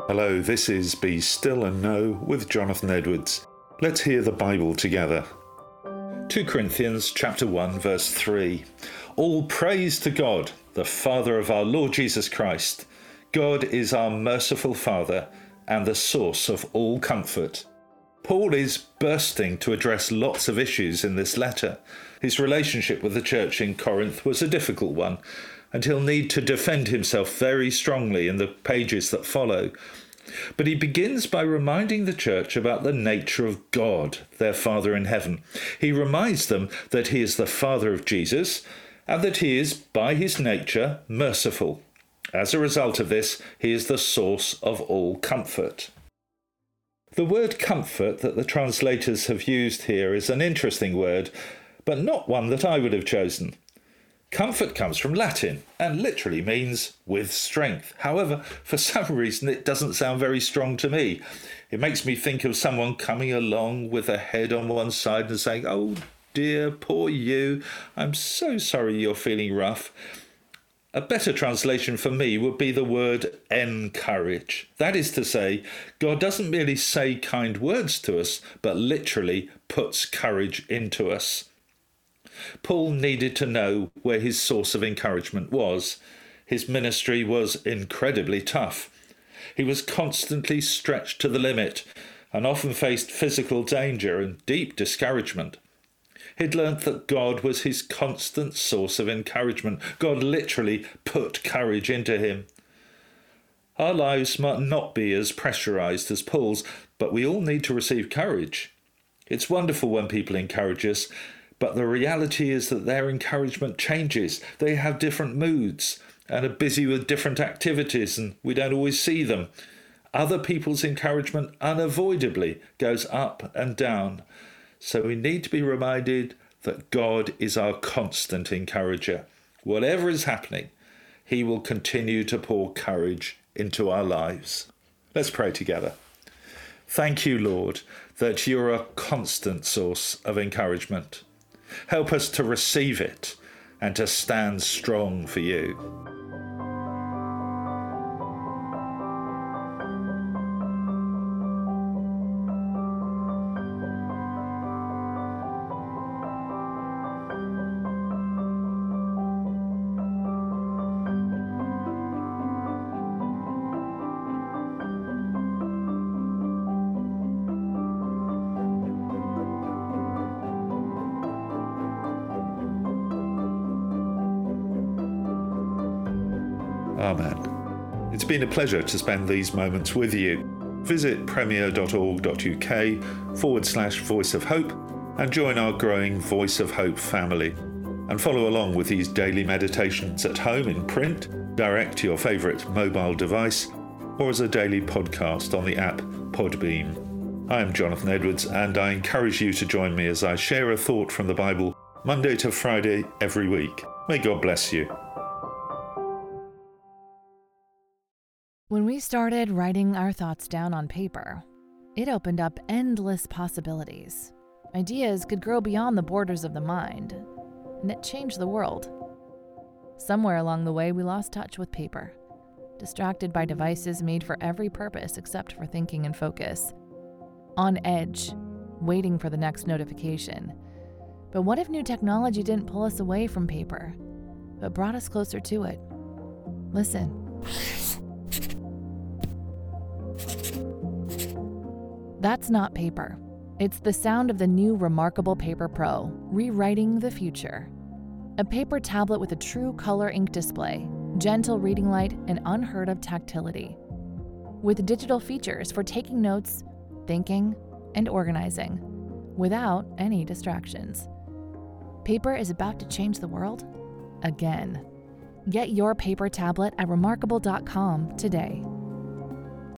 Hello, this is Be Still and Know with Jonathan Edwards. Let's hear the Bible together. 2 Corinthians chapter 1 verse 3. All praise to God, the Father of our Lord Jesus Christ. God is our merciful Father and the source of all comfort. Paul is bursting to address lots of issues in this letter. His relationship with the church in Corinth was a difficult one, and he'll need to defend himself very strongly in the pages that follow. But he begins by reminding the church about the nature of God, their Father in heaven. He reminds them that he is the Father of Jesus and that he is, by his nature, merciful. As a result of this, he is the source of all comfort. The word comfort that the translators have used here is an interesting word, but not one that I would have chosen. Comfort comes from Latin and literally means with strength. However, for some reason it doesn't sound very strong to me. It makes me think of someone coming along with a head on one side and saying, "Oh dear, poor you, I'm so sorry you're feeling rough." A better translation for me would be the word encourage. That is to say, God doesn't merely say kind words to us, but literally puts courage into us. Paul needed to know where his source of encouragement was. His ministry was incredibly tough. He was constantly stretched to the limit and often faced physical danger and deep discouragement. He'd learnt that God was his constant source of encouragement. God literally put courage into him. Our lives might not be as pressurized as Paul's, but we all need to receive courage. It's wonderful when people encourage us, but the reality is that their encouragement changes. They have different moods and are busy with different activities, and we don't always see them. Other people's encouragement unavoidably goes up and down. So we need to be reminded that God is our constant encourager. Whatever is happening, he will continue to pour courage into our lives. Let's pray together. Thank you, Lord, that you're a constant source of encouragement. Help us to receive it and to stand strong for you. Amen. It's been a pleasure to spend these moments with you. Visit premier.org.uk/Voice of Hope and join our growing Voice of Hope family. And follow along with these daily meditations at home in print, direct to your favourite mobile device, or as a daily podcast on the app Podbean. I am Jonathan Edwards, and I encourage you to join me as I share a thought from the Bible Monday to Friday every week. May God bless you. When we started writing our thoughts down on paper, it opened up endless possibilities. Ideas could grow beyond the borders of the mind, and it changed the world. Somewhere along the way, we lost touch with paper, distracted by devices made for every purpose except for thinking and focus. On edge, waiting for the next notification. But what if new technology didn't pull us away from paper, but brought us closer to it? Listen. That's not paper. It's the sound of the new Remarkable Paper Pro, rewriting the future. A paper tablet with a true color ink display, gentle reading light, and unheard of tactility. With digital features for taking notes, thinking, and organizing, without any distractions. Paper is about to change the world again. Get your paper tablet at remarkable.com today.